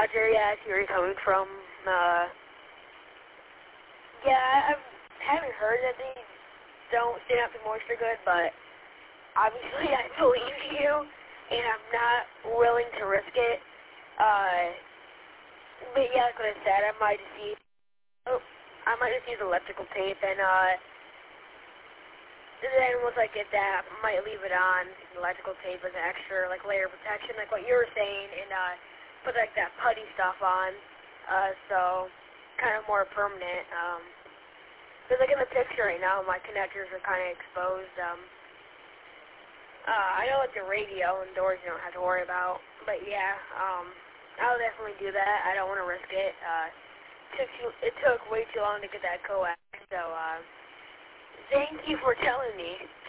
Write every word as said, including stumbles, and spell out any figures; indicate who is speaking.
Speaker 1: Roger, yeah, I see where you're coming from. Uh, yeah, I, I haven't heard that they don't stand up to moisture good, but obviously I believe you, and I'm not willing to risk it. Uh, but yeah, like what I said, I might just use, oh, I might just use electrical tape, and uh, then once I get that, I might leave it on, electrical tape as an extra, like, layer of protection, like what you were saying, and uh, put, like, that putty stuff on, uh, so, kind of more permanent, um, because, like, in the picture right now, my connectors are kind of exposed, um, uh, I know, like, the radio and doors you don't have to worry about, but, yeah, um, I'll definitely do that. I don't want to risk it. Uh, it took, too, it took way too long to get that coax, so, uh, thank you for telling me.